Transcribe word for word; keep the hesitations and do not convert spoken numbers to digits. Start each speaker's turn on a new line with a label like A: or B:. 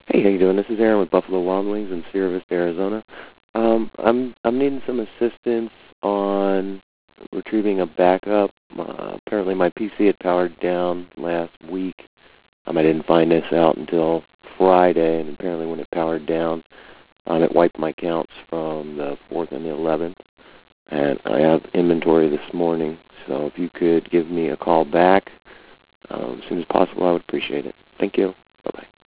A: Hey, how you doing? This is Aaron with Buffalo Wild Wings in Sierra Vista, Arizona. Um, I'm I'm needing some assistance on retrieving a backup. Uh, apparently, my P C had powered down last week. Um, I didn't find this out until Friday, and apparently, when it powered down, um, it wiped my counts from the fourth and the eleventh. And I have inventory this morning, so if you could give me a call back um, as soon as possible, I would appreciate it. Thank you. Bye bye.